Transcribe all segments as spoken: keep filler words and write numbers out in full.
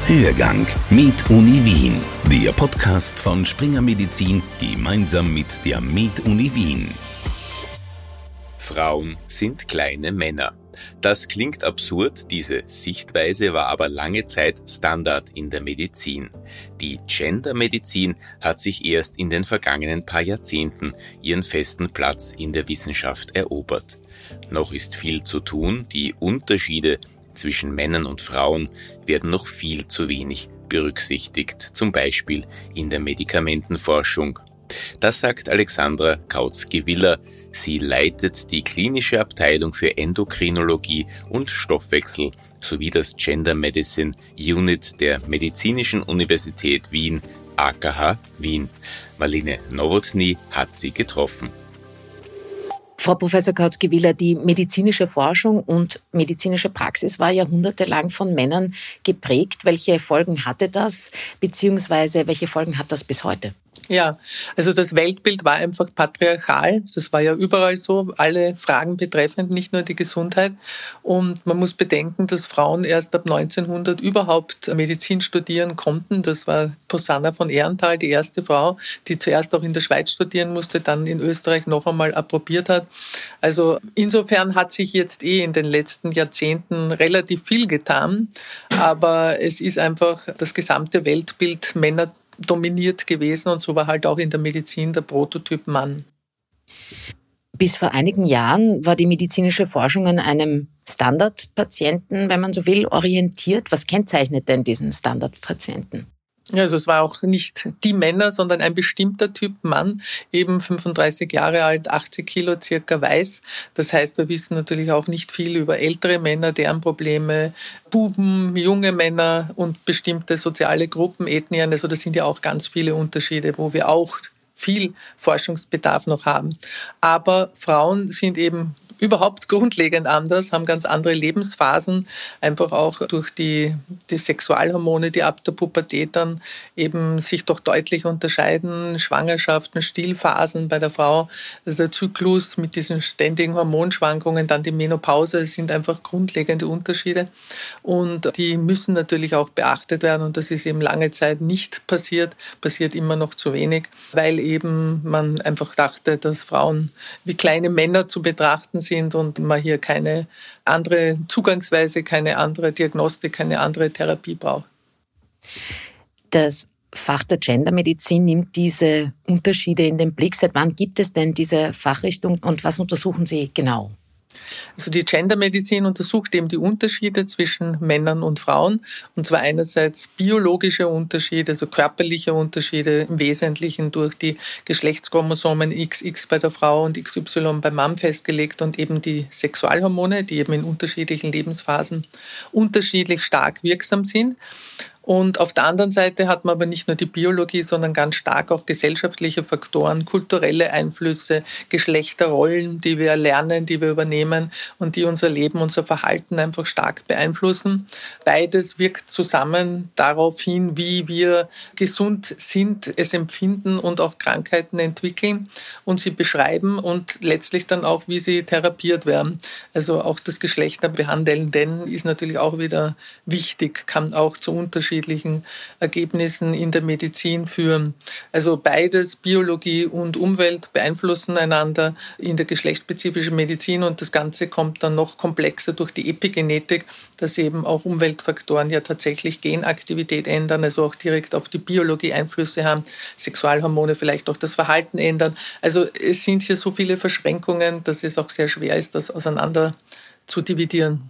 Hörgang mit Uni Wien, der Podcast von Springer Medizin gemeinsam mit der Med-Uni Wien. Frauen sind kleine Männer. Das klingt absurd, diese Sichtweise war aber lange Zeit Standard in der Medizin. Die Gendermedizin hat sich erst in den vergangenen paar Jahrzehnten ihren festen Platz in der Wissenschaft erobert. Noch ist viel zu tun, die Unterschiede zwischen Männern und Frauen werden noch viel zu wenig berücksichtigt, zum Beispiel in der Medikamentenforschung. Das sagt Alexandra Kautzky-Willer. Sie leitet die klinische Abteilung für Endokrinologie und Stoffwechsel sowie das Gender Medicine Unit der Medizinischen Universität Wien, A K H Wien. Marlene Nowotny hat sie getroffen. Frau Professor Kautzky-Willer, die medizinische Forschung und medizinische Praxis war jahrhundertelang von Männern geprägt. Welche Folgen hatte das, beziehungsweise welche Folgen hat das bis heute? Ja, also das Weltbild war einfach patriarchal. Das war ja überall so, alle Fragen betreffend, nicht nur die Gesundheit. Und man muss bedenken, dass Frauen erst ab neunzehnhundert überhaupt Medizin studieren konnten. Das war Posanna von Ehrenthal, die erste Frau, die zuerst auch in der Schweiz studieren musste, dann in Österreich noch einmal approbiert hat. Also insofern hat sich jetzt eh in den letzten Jahrzehnten relativ viel getan. Aber es ist einfach das gesamte Weltbild Männer dominiert gewesen und so war halt auch in der Medizin der Prototyp Mann. Bis vor einigen Jahren war die medizinische Forschung an einem Standardpatienten, wenn man so will, orientiert. Was kennzeichnet denn diesen Standardpatienten? Ja, also es war auch nicht die Männer, sondern ein bestimmter Typ Mann, eben fünfunddreißig Jahre alt, achtzig Kilo circa, weiß. Das heißt, wir wissen natürlich auch nicht viel über ältere Männer, deren Probleme, Buben, junge Männer und bestimmte soziale Gruppen, Ethnien. Also das sind ja auch ganz viele Unterschiede, wo wir auch viel Forschungsbedarf noch haben. Aber Frauen sind eben überhaupt grundlegend anders, haben ganz andere Lebensphasen, einfach auch durch die, die Sexualhormone, die ab der Pubertät dann eben sich doch deutlich unterscheiden, Schwangerschaften, Stillphasen bei der Frau, also der Zyklus mit diesen ständigen Hormonschwankungen, dann die Menopause, das sind einfach grundlegende Unterschiede und die müssen natürlich auch beachtet werden und das ist eben lange Zeit nicht passiert, passiert immer noch zu wenig, weil eben man einfach dachte, dass Frauen wie kleine Männer zu betrachten sind und man hier keine andere Zugangsweise, keine andere Diagnostik, keine andere Therapie braucht. Das Fach der Gendermedizin nimmt diese Unterschiede in den Blick. Seit wann gibt es denn diese Fachrichtung und was untersuchen Sie genau? Also die Gendermedizin untersucht eben die Unterschiede zwischen Männern und Frauen. Und zwar einerseits biologische Unterschiede, also körperliche Unterschiede, im Wesentlichen durch die Geschlechtschromosomen X X bei der Frau und X Y beim Mann festgelegt und eben die Sexualhormone, die eben in unterschiedlichen Lebensphasen unterschiedlich stark wirksam sind. Und auf der anderen Seite hat man aber nicht nur die Biologie, sondern ganz stark auch gesellschaftliche Faktoren, kulturelle Einflüsse, Geschlechterrollen, die wir lernen, die wir übernehmen und die unser Leben, unser Verhalten einfach stark beeinflussen. Beides wirkt zusammen darauf hin, wie wir gesund sind, es empfinden und auch Krankheiten entwickeln und sie beschreiben und letztlich dann auch, wie sie therapiert werden. Also auch das Geschlechterbehandeln ist natürlich auch wieder wichtig, kann auch zu Unterschieden Ergebnissen in der Medizin führen. Also beides, Biologie und Umwelt, beeinflussen einander in der geschlechtsspezifischen Medizin und das Ganze kommt dann noch komplexer durch die Epigenetik, dass eben auch Umweltfaktoren ja tatsächlich Genaktivität ändern, also auch direkt auf die Biologie Einflüsse haben, Sexualhormone vielleicht auch das Verhalten ändern. Also es sind hier so viele Verschränkungen, dass es auch sehr schwer ist, das auseinander zu dividieren.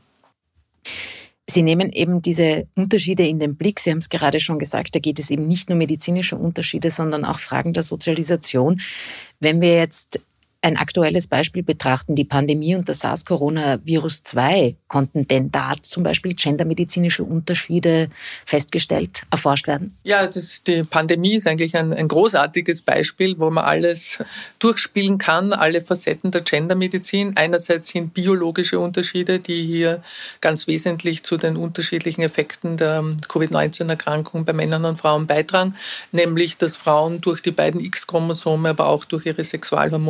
Sie nehmen eben diese Unterschiede in den Blick. Sie haben es gerade schon gesagt, da geht es eben nicht nur medizinische Unterschiede, sondern auch Fragen der Sozialisation. Wenn wir jetzt ein aktuelles Beispiel betrachten, die Pandemie und das SARS-Coronavirus zwei, konnten denn da zum Beispiel gendermedizinische Unterschiede festgestellt, erforscht werden? Ja, das, die Pandemie ist eigentlich ein, ein großartiges Beispiel, wo man alles durchspielen kann, alle Facetten der Gendermedizin. Einerseits sind biologische Unterschiede, die hier ganz wesentlich zu den unterschiedlichen Effekten der Covid neunzehn Erkrankung bei Männern und Frauen beitragen, nämlich dass Frauen durch die beiden X-Chromosome, aber auch durch ihre Sexualhormone Östrogen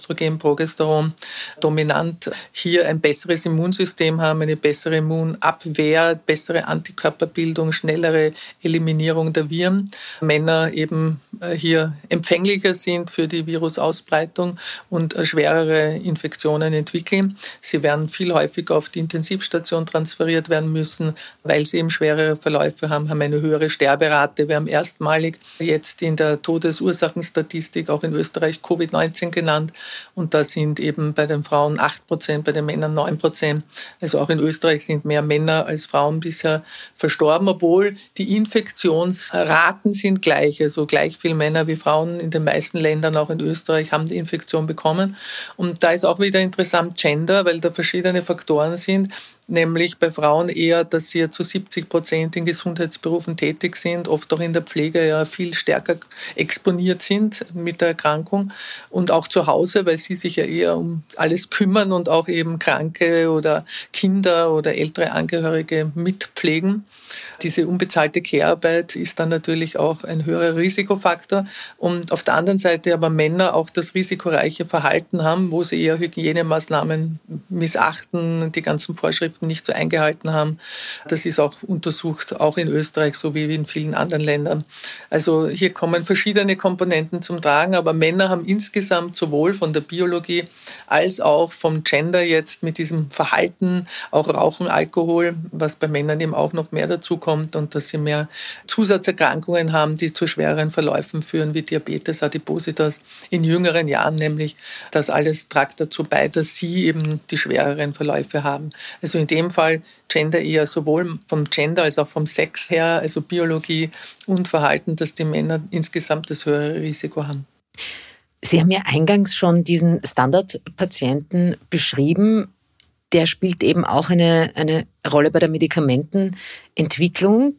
Östrogen, Progesteron dominant, hier ein besseres Immunsystem haben, eine bessere Immunabwehr, bessere Antikörperbildung, schnellere Eliminierung der Viren. Männer eben hier empfänglicher sind für die Virusausbreitung und schwerere Infektionen entwickeln. Sie werden viel häufiger auf die Intensivstation transferiert werden müssen, weil sie eben schwerere Verläufe haben, haben eine höhere Sterberate. Wir haben erstmalig jetzt in der Todesursachenstatistik auch in Österreich Covid neunzehn genannt und da sind eben bei den Frauen acht Prozent, bei den Männern neun Prozent. Also auch in Österreich sind mehr Männer als Frauen bisher verstorben, obwohl die Infektionsraten sind gleich, also gleich viele Männer wie Frauen in den meisten Ländern, auch in Österreich, haben die Infektion bekommen. Und da ist auch wieder interessant Gender, weil da verschiedene Faktoren sind. Nämlich bei Frauen eher, dass sie ja zu siebzig Prozent in Gesundheitsberufen tätig sind, oft auch in der Pflege ja viel stärker exponiert sind mit der Erkrankung und auch zu Hause, weil sie sich ja eher um alles kümmern und auch eben Kranke oder Kinder oder ältere Angehörige mitpflegen. Diese unbezahlte Care-Arbeit ist dann natürlich auch ein höherer Risikofaktor. Und auf der anderen Seite aber Männer auch das risikoreiche Verhalten haben, wo sie eher Hygienemaßnahmen missachten, die ganzen Vorschriften nicht so eingehalten haben. Das ist auch untersucht, auch in Österreich, so wie in vielen anderen Ländern. Also hier kommen verschiedene Komponenten zum Tragen, aber Männer haben insgesamt sowohl von der Biologie als auch vom Gender jetzt mit diesem Verhalten, auch Rauchen, Alkohol, was bei Männern eben auch noch mehr dazu kommt und dass sie mehr Zusatzerkrankungen haben, die zu schwereren Verläufen führen, wie Diabetes, Adipositas in jüngeren Jahren nämlich. Das alles tragt dazu bei, dass sie eben die schwereren Verläufe haben. Also in dem Fall Gender eher sowohl vom Gender als auch vom Sex her, also Biologie und Verhalten, dass die Männer insgesamt das höhere Risiko haben. Sie haben ja eingangs schon diesen Standardpatienten beschrieben. Der spielt eben auch eine, eine Rolle bei der Medikamentenentwicklung.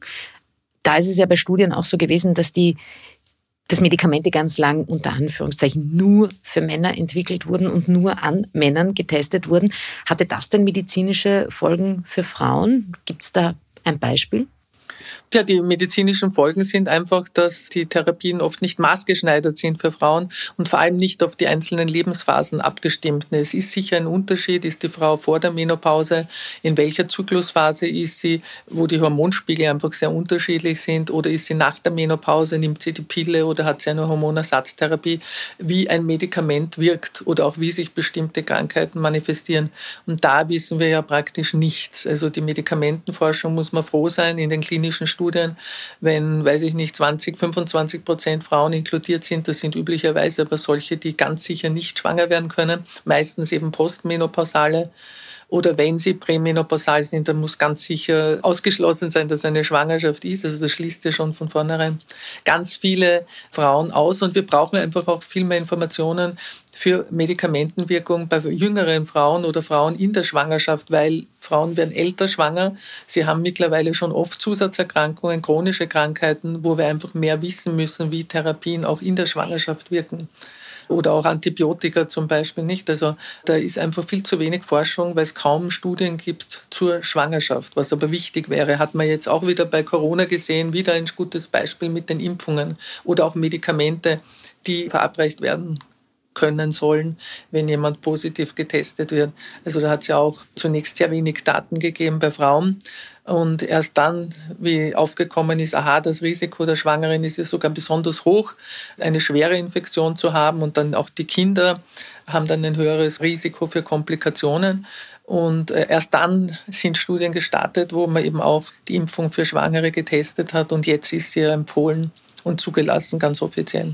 Da ist es ja bei Studien auch so gewesen, dass die dass Medikamente ganz lang unter Anführungszeichen nur für Männer entwickelt wurden und nur an Männern getestet wurden. Hatte das denn medizinische Folgen für Frauen? Gibt es da ein Beispiel? Ja, die medizinischen Folgen sind einfach, dass die Therapien oft nicht maßgeschneidert sind für Frauen und vor allem nicht auf die einzelnen Lebensphasen abgestimmt. Es ist sicher ein Unterschied, ist die Frau vor der Menopause, in welcher Zyklusphase ist sie, wo die Hormonspiegel einfach sehr unterschiedlich sind, oder ist sie nach der Menopause, nimmt sie die Pille oder hat sie eine Hormonersatztherapie, wie ein Medikament wirkt oder auch wie sich bestimmte Krankheiten manifestieren. Und da wissen wir ja praktisch nichts. Also die Medikamentenforschung, muss man froh sein, in den klinischen Studien, wenn, weiß ich nicht, zwanzig, fünfundzwanzig Prozent Frauen inkludiert sind, das sind üblicherweise aber solche, die ganz sicher nicht schwanger werden können, meistens eben postmenopausale. Oder wenn sie prämenopausal sind, dann muss ganz sicher ausgeschlossen sein, dass eine Schwangerschaft ist. Also das schließt ja schon von vornherein ganz viele Frauen aus. Und wir brauchen einfach auch viel mehr Informationen für Medikamentenwirkung bei jüngeren Frauen oder Frauen in der Schwangerschaft, weil Frauen werden älter schwanger. Sie haben mittlerweile schon oft Zusatzerkrankungen, chronische Krankheiten, wo wir einfach mehr wissen müssen, wie Therapien auch in der Schwangerschaft wirken. Oder auch Antibiotika zum Beispiel nicht. Also da ist einfach viel zu wenig Forschung, weil es kaum Studien gibt zur Schwangerschaft. Was aber wichtig wäre, hat man jetzt auch wieder bei Corona gesehen, wieder ein gutes Beispiel mit den Impfungen oder auch Medikamente, die verabreicht werden können sollen, wenn jemand positiv getestet wird. Also da hat es ja auch zunächst sehr wenig Daten gegeben bei Frauen. Und erst dann, wie aufgekommen ist, aha, das Risiko der Schwangeren ist ja sogar besonders hoch, eine schwere Infektion zu haben. Und dann auch die Kinder haben dann ein höheres Risiko für Komplikationen. Und erst dann sind Studien gestartet, wo man eben auch die Impfung für Schwangere getestet hat. Und jetzt ist sie empfohlen und zugelassen, ganz offiziell.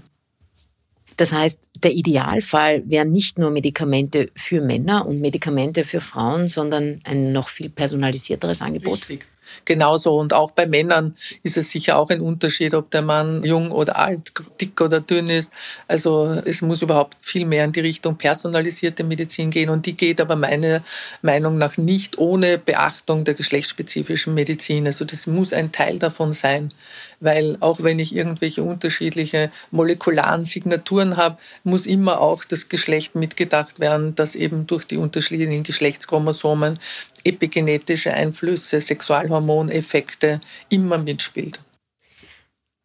Das heißt, der Idealfall wären nicht nur Medikamente für Männer und Medikamente für Frauen, sondern ein noch viel personalisierteres Angebot. Richtig. Genauso. Und auch bei Männern ist es sicher auch ein Unterschied, ob der Mann jung oder alt, dick oder dünn ist. Also es muss überhaupt viel mehr in die Richtung personalisierte Medizin gehen. Und die geht aber meiner Meinung nach nicht ohne Beachtung der geschlechtsspezifischen Medizin. Also das muss ein Teil davon sein. Weil auch wenn ich irgendwelche unterschiedliche molekularen Signaturen habe, muss immer auch das Geschlecht mitgedacht werden, dass eben durch die unterschiedlichen Geschlechtschromosomen epigenetische Einflüsse, Sexualhormoneffekte immer mitspielt.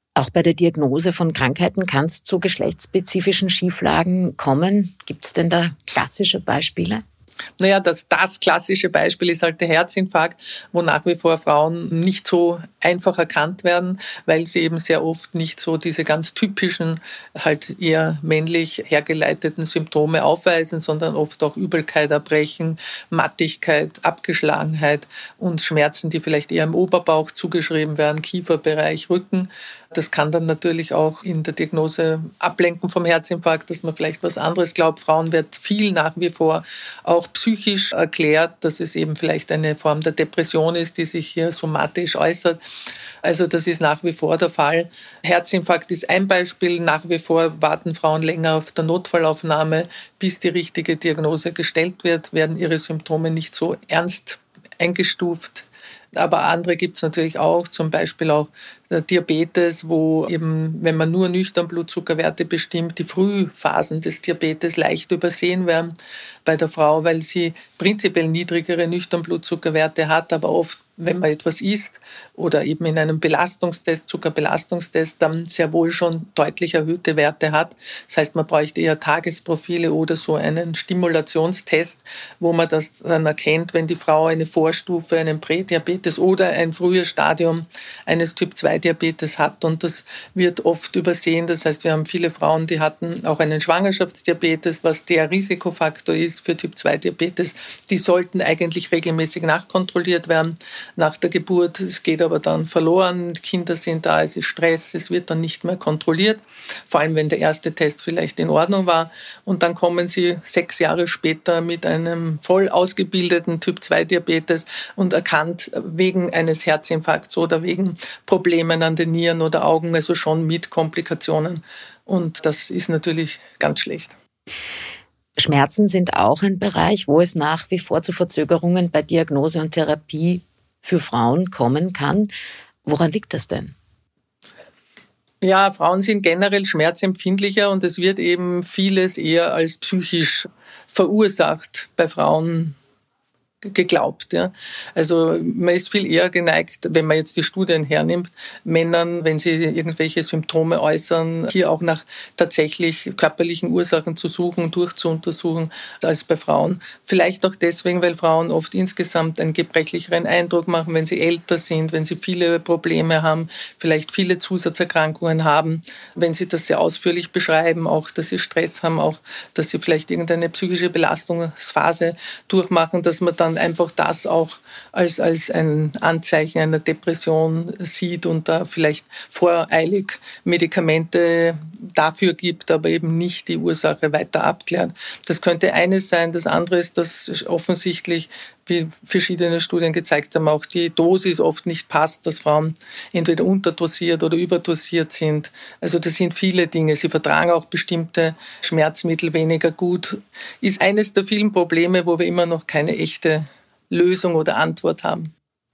Auch bei der Diagnose von Krankheiten kann es zu geschlechtsspezifischen Schieflagen kommen. Gibt es denn da klassische Beispiele? Naja, das, das klassische Beispiel ist halt der Herzinfarkt, wo nach wie vor Frauen nicht so einfach erkannt werden, weil sie eben sehr oft nicht so diese ganz typischen, halt eher männlich hergeleiteten Symptome aufweisen, sondern oft auch Übelkeit, Erbrechen, Mattigkeit, Abgeschlagenheit und Schmerzen, die vielleicht eher im Oberbauch zugeschrieben werden, Kieferbereich, Rücken. Das kann dann natürlich auch in der Diagnose ablenken vom Herzinfarkt, dass man vielleicht was anderes glaubt. Frauen wird viel nach wie vor auch psychisch erklärt, dass es eben vielleicht eine Form der Depression ist, die sich hier somatisch äußert. Also das ist nach wie vor der Fall. Herzinfarkt ist ein Beispiel. Nach wie vor warten Frauen länger auf der Notfallaufnahme, bis die richtige Diagnose gestellt wird, werden ihre Symptome nicht so ernst eingestuft. Aber andere gibt es natürlich auch, zum Beispiel auch der Diabetes, wo eben, wenn man nur nüchtern Blutzuckerwerte bestimmt, die Frühphasen des Diabetes leicht übersehen werden bei der Frau, weil sie prinzipiell niedrigere nüchtern Blutzuckerwerte hat, aber oft, wenn man etwas isst oder eben in einem Belastungstest, Zuckerbelastungstest, dann sehr wohl schon deutlich erhöhte Werte hat. Das heißt, man bräuchte eher Tagesprofile oder so einen Stimulationstest, wo man das dann erkennt, wenn die Frau eine Vorstufe, einen Prädiabetes oder ein frühes Stadium eines Typ zwei Diabetes hat. Und das wird oft übersehen. Das heißt, wir haben viele Frauen, die hatten auch einen Schwangerschaftsdiabetes, was der Risikofaktor ist für Typ zwei Diabetes. Die sollten eigentlich regelmäßig nachkontrolliert werden nach der Geburt. Es geht aber dann verloren, die Kinder sind da, es ist Stress, es wird dann nicht mehr kontrolliert, vor allem wenn der erste Test vielleicht in Ordnung war. Und dann kommen sie sechs Jahre später mit einem voll ausgebildeten Typ zwei Diabetes und erkannt wegen eines Herzinfarkts oder wegen Problemen an den Nieren oder Augen, also schon mit Komplikationen. Und das ist natürlich ganz schlecht. Schmerzen sind auch ein Bereich, wo es nach wie vor zu Verzögerungen bei Diagnose und Therapie für Frauen kommen kann. Woran liegt das denn? Ja, Frauen sind generell schmerzempfindlicher und es wird eben vieles eher als psychisch verursacht bei Frauen geglaubt. Ja. Also man ist viel eher geneigt, wenn man jetzt die Studien hernimmt, Männern, wenn sie irgendwelche Symptome äußern, hier auch nach tatsächlich körperlichen Ursachen zu suchen, durchzuuntersuchen, als bei Frauen. Vielleicht auch deswegen, weil Frauen oft insgesamt einen gebrechlicheren Eindruck machen, wenn sie älter sind, wenn sie viele Probleme haben, vielleicht viele Zusatzerkrankungen haben, wenn sie das sehr ausführlich beschreiben, auch dass sie Stress haben, auch dass sie vielleicht irgendeine psychische Belastungsphase durchmachen, dass man dann einfach das auch als, als ein Anzeichen einer Depression sieht und da vielleicht voreilig Medikamente dafür gibt, aber eben nicht die Ursache weiter abklärt. Das könnte eines sein. Das andere ist, dass offensichtlich, wie verschiedene Studien gezeigt haben, auch die Dosis oft nicht passt, dass Frauen entweder unterdosiert oder überdosiert sind. Also das sind viele Dinge. Sie vertragen auch bestimmte Schmerzmittel weniger gut. Ist eines der vielen Probleme, wo wir immer noch keine echte Lösung oder Antwort haben.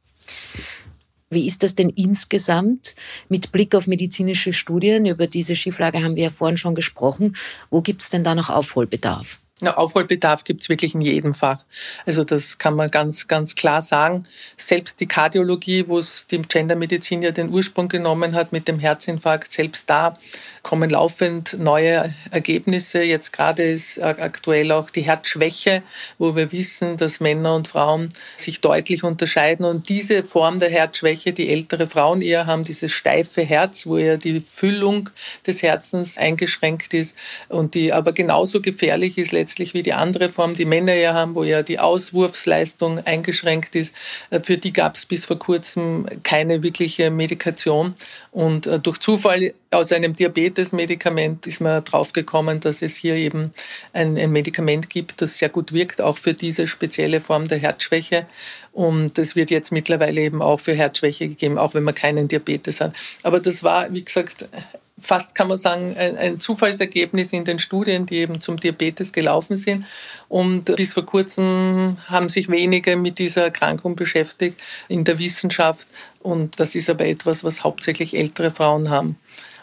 Wie ist das denn insgesamt mit Blick auf medizinische Studien? Über diese Schieflage haben wir ja vorhin schon gesprochen. Wo gibt es denn da noch Aufholbedarf? Ja, Aufholbedarf gibt es wirklich in jedem Fach. Also das kann man ganz, ganz klar sagen. Selbst die Kardiologie, wo es die Gendermedizin ja den Ursprung genommen hat mit dem Herzinfarkt, selbst da kommen laufend neue Ergebnisse. Jetzt gerade ist aktuell auch die Herzschwäche, wo wir wissen, dass Männer und Frauen sich deutlich unterscheiden. Und diese Form der Herzschwäche, die ältere Frauen eher haben, dieses steife Herz, wo ja die Füllung des Herzens eingeschränkt ist und die aber genauso gefährlich ist letztlich wie die andere Form, die Männer ja haben, wo ja die Auswurfsleistung eingeschränkt ist. Für die gab es bis vor kurzem keine wirkliche Medikation. Und durch Zufall aus einem Diabetes-Medikament ist man draufgekommen, dass es hier eben ein, ein Medikament gibt, das sehr gut wirkt, auch für diese spezielle Form der Herzschwäche. Und das wird jetzt mittlerweile eben auch für Herzschwäche gegeben, auch wenn man keinen Diabetes hat. Aber das war, wie gesagt, fast kann man sagen, ein, ein Zufallsergebnis in den Studien, die eben zum Diabetes gelaufen sind. Und bis vor kurzem haben sich wenige mit dieser Erkrankung beschäftigt in der Wissenschaft. Und das ist aber etwas, was hauptsächlich ältere Frauen haben.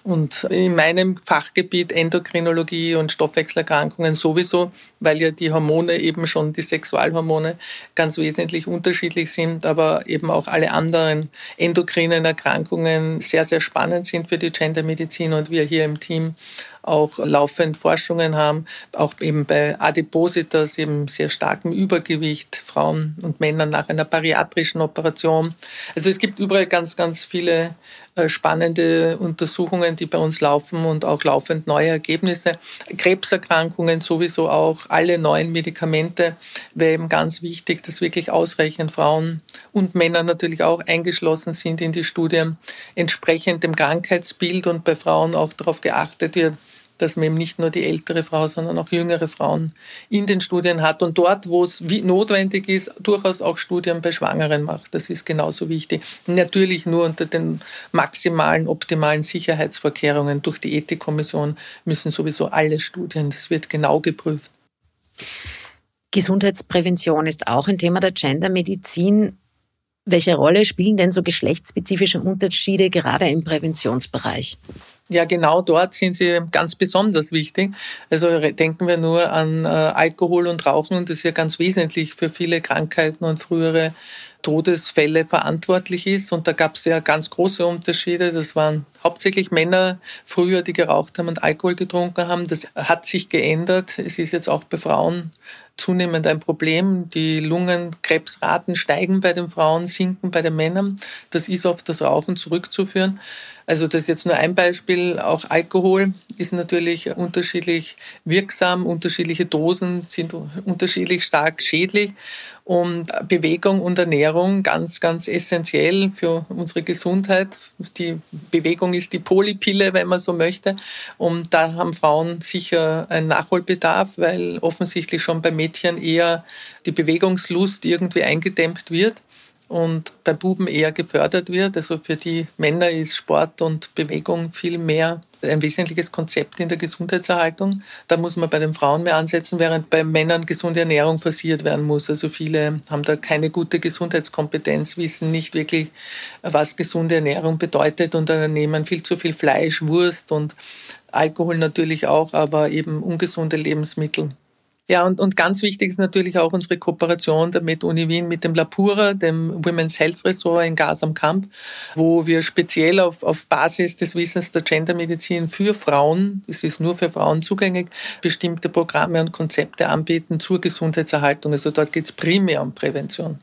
Und in meinem Fachgebiet Endokrinologie und Stoffwechselerkrankungen sowieso, weil ja die Hormone eben schon, die Sexualhormone, ganz wesentlich unterschiedlich sind, aber eben auch alle anderen endokrinen Erkrankungen sehr, sehr spannend sind für die Gendermedizin und wir hier im Team auch laufend Forschungen haben, auch eben bei Adipositas, eben sehr starkem Übergewicht, Frauen und Männern nach einer bariatrischen Operation. Also es gibt überall ganz, ganz viele spannende Untersuchungen, die bei uns laufen und auch laufend neue Ergebnisse. Krebserkrankungen sowieso auch, alle neuen Medikamente wäre eben ganz wichtig, dass wirklich ausreichend Frauen und Männer natürlich auch eingeschlossen sind in die Studien, entsprechend dem Krankheitsbild und bei Frauen auch darauf geachtet wird, dass man eben nicht nur die ältere Frau, sondern auch jüngere Frauen in den Studien hat und dort, wo es notwendig ist, durchaus auch Studien bei Schwangeren macht. Das ist genauso wichtig. Natürlich nur unter den maximalen, optimalen Sicherheitsvorkehrungen. Durch die Ethikkommission müssen sowieso alle Studien, das wird genau geprüft. Gesundheitsprävention ist auch ein Thema der Gendermedizin. Welche Rolle spielen denn so geschlechtsspezifische Unterschiede gerade im Präventionsbereich? Ja, genau dort sind sie ganz besonders wichtig. Also denken wir nur an äh, Alkohol und Rauchen. Das ist ja ganz wesentlich für viele Krankheiten und frühere Todesfälle verantwortlich ist. Und da gab es ja ganz große Unterschiede. Das waren hauptsächlich Männer früher, die geraucht haben und Alkohol getrunken haben. Das hat sich geändert. Es ist jetzt auch bei Frauen zunehmend ein Problem. Die Lungenkrebsraten steigen bei den Frauen, sinken bei den Männern. Das ist auf das Rauchen zurückzuführen. Also das ist jetzt nur ein Beispiel. Auch Alkohol ist natürlich unterschiedlich wirksam. Unterschiedliche Dosen sind unterschiedlich stark schädlich. Und Bewegung und Ernährung ganz, ganz essentiell für unsere Gesundheit. Die Bewegung ist die Polypille, wenn man so möchte. Und da haben Frauen sicher einen Nachholbedarf, weil offensichtlich schon bei Mädchen eher die Bewegungslust irgendwie eingedämmt wird und bei Buben eher gefördert wird. Also für die Männer ist Sport und Bewegung viel mehr ein wesentliches Konzept in der Gesundheitserhaltung. Da muss man bei den Frauen mehr ansetzen, während bei Männern gesunde Ernährung forciert werden muss. Also viele haben da keine gute Gesundheitskompetenz, wissen nicht wirklich, was gesunde Ernährung bedeutet und dann nehmen viel zu viel Fleisch, Wurst und Alkohol natürlich auch, aber eben ungesunde Lebensmittel. Ja, und, und ganz wichtig ist natürlich auch unsere Kooperation der MedUni Wien mit dem Lapura, dem Women's Health Ressort in Gas am Kamp, wo wir speziell auf, auf Basis des Wissens der Gendermedizin für Frauen, es ist nur für Frauen zugänglich, bestimmte Programme und Konzepte anbieten zur Gesundheitserhaltung. Also dort geht es primär um Prävention.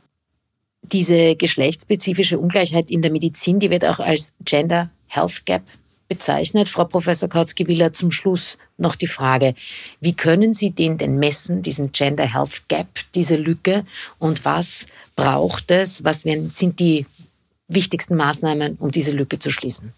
Diese geschlechtsspezifische Ungleichheit in der Medizin, die wird auch als Gender Health Gap bezeichnet. Frau Professor Kautzky-Willer, zum Schluss noch die Frage, wie können Sie den denn messen, diesen Gender Health Gap, diese Lücke, und was braucht es, was sind die wichtigsten Maßnahmen, um diese Lücke zu schließen?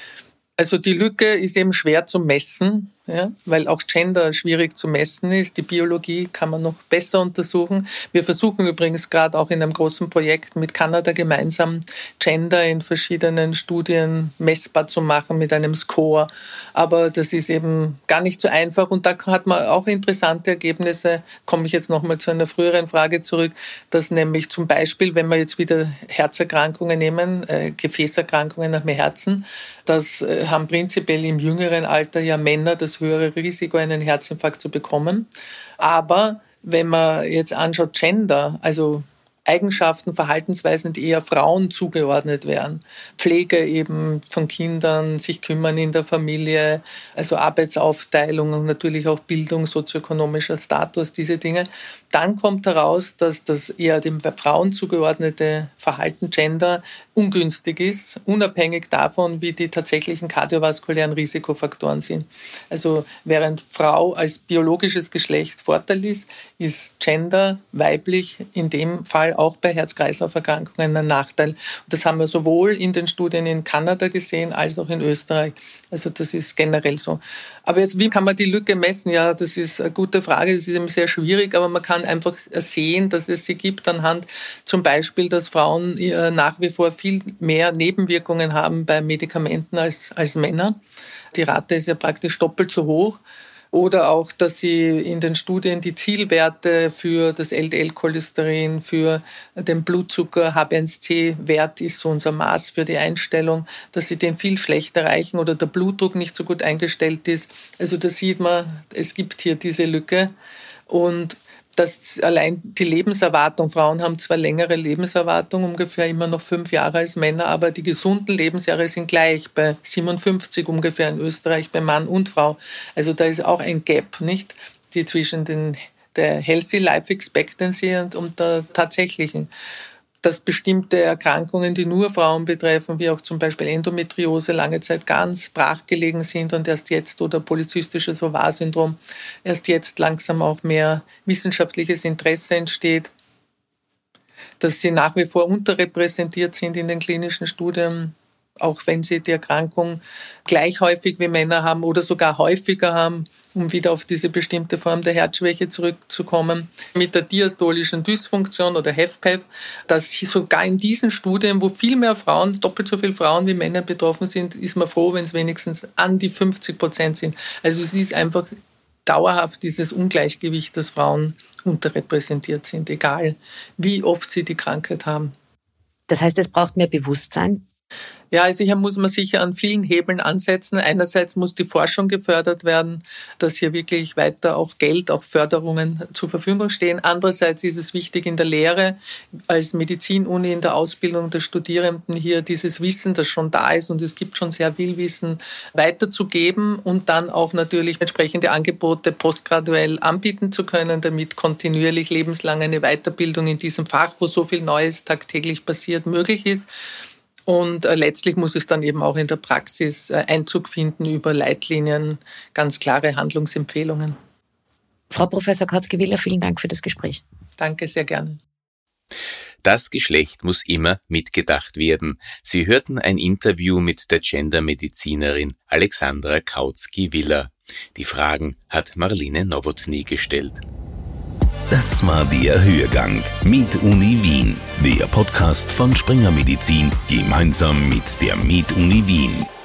Also die Lücke ist eben schwer zu messen, ja, weil auch Gender schwierig zu messen ist. Die Biologie kann man noch besser untersuchen. Wir versuchen übrigens gerade auch in einem großen Projekt mit Kanada gemeinsam Gender in verschiedenen Studien messbar zu machen mit einem Score. Aber das ist eben gar nicht so einfach. Und da hat man auch interessante Ergebnisse. Komme ich jetzt nochmal zu einer früheren Frage zurück, dass nämlich zum Beispiel, wenn wir jetzt wieder Herzerkrankungen nehmen, äh, Gefäßerkrankungen nach dem Herzen, das äh, haben prinzipiell im jüngeren Alter ja Männer das höhere Risiko, einen Herzinfarkt zu bekommen. Aber wenn man jetzt anschaut, Gender, also Eigenschaften, Verhaltensweisen, die eher Frauen zugeordnet werden. Pflege eben von Kindern, sich kümmern in der Familie, also Arbeitsaufteilung und natürlich auch Bildung, sozioökonomischer Status, diese Dinge. Dann kommt heraus, dass das eher dem Frauen zugeordnete Verhalten Gender ungünstig ist, unabhängig davon, wie die tatsächlichen kardiovaskulären Risikofaktoren sind. Also während Frau als biologisches Geschlecht Vorteil ist, ist Gender weiblich in dem Fall auch bei Herz-Kreislauf-Erkrankungen ein Nachteil. Und das haben wir sowohl in den Studien in Kanada gesehen, als auch in Österreich. Also das ist generell so. Aber jetzt, wie kann man die Lücke messen? Ja, das ist eine gute Frage, das ist eben sehr schwierig, aber man kann einfach sehen, dass es sie gibt anhand zum Beispiel, dass Frauen nach wie vor viel mehr Nebenwirkungen haben bei Medikamenten als, als Männer. Die Rate ist ja praktisch doppelt so hoch. Oder auch, dass sie in den Studien die Zielwerte für das L D L-Cholesterin, für den Blutzucker, H b A one C-Wert ist so unser Maß für die Einstellung, dass sie den viel schlechter erreichen oder der Blutdruck nicht so gut eingestellt ist. Also da sieht man, es gibt hier diese Lücke. Und dass allein die Lebenserwartung, Frauen haben zwar längere Lebenserwartung, ungefähr immer noch fünf Jahre als Männer, aber die gesunden Lebensjahre sind gleich, bei siebenundfünfzig ungefähr in Österreich, bei Mann und Frau. Also da ist auch ein Gap, nicht, die zwischen den, der Healthy Life Expectancy und, und der tatsächlichen. Dass bestimmte Erkrankungen, die nur Frauen betreffen, wie auch zum Beispiel Endometriose, lange Zeit ganz brachgelegen sind und erst jetzt, oder polyzystisches Ovar-Syndrom, erst jetzt langsam auch mehr wissenschaftliches Interesse entsteht. Dass sie nach wie vor unterrepräsentiert sind in den klinischen Studien, auch wenn sie die Erkrankung gleich häufig wie Männer haben oder sogar häufiger haben, um wieder auf diese bestimmte Form der Herzschwäche zurückzukommen, mit der diastolischen Dysfunktion oder H E F P E F, dass sogar in diesen Studien, wo viel mehr Frauen, doppelt so viele Frauen wie Männer betroffen sind, ist man froh, wenn es wenigstens an die fünfzig Prozent sind. Also es ist einfach dauerhaft dieses Ungleichgewicht, dass Frauen unterrepräsentiert sind, egal wie oft sie die Krankheit haben. Das heißt, es braucht mehr Bewusstsein? Ja, also hier muss man sicher an vielen Hebeln ansetzen. Einerseits muss die Forschung gefördert werden, dass hier wirklich weiter auch Geld, auch Förderungen zur Verfügung stehen. Andererseits ist es wichtig in der Lehre, als Medizinuni in der Ausbildung der Studierenden hier dieses Wissen, das schon da ist, und es gibt schon sehr viel Wissen, weiterzugeben und dann auch natürlich entsprechende Angebote postgraduell anbieten zu können, damit kontinuierlich lebenslang eine Weiterbildung in diesem Fach, wo so viel Neues tagtäglich passiert, möglich ist. Und letztlich muss es dann eben auch in der Praxis Einzug finden über Leitlinien, ganz klare Handlungsempfehlungen. Frau Professor Kautzke-Willer, vielen Dank für das Gespräch. Danke, sehr gerne. Das Geschlecht muss immer mitgedacht werden. Sie hörten ein Interview mit der Gendermedizinerin Alexandra Kautzke-Willer. Die Fragen hat Marlene Nowotny gestellt. Das war der Hörgang mit Uni Wien, der Podcast von Springer Medizin gemeinsam mit der Med Uni Wien.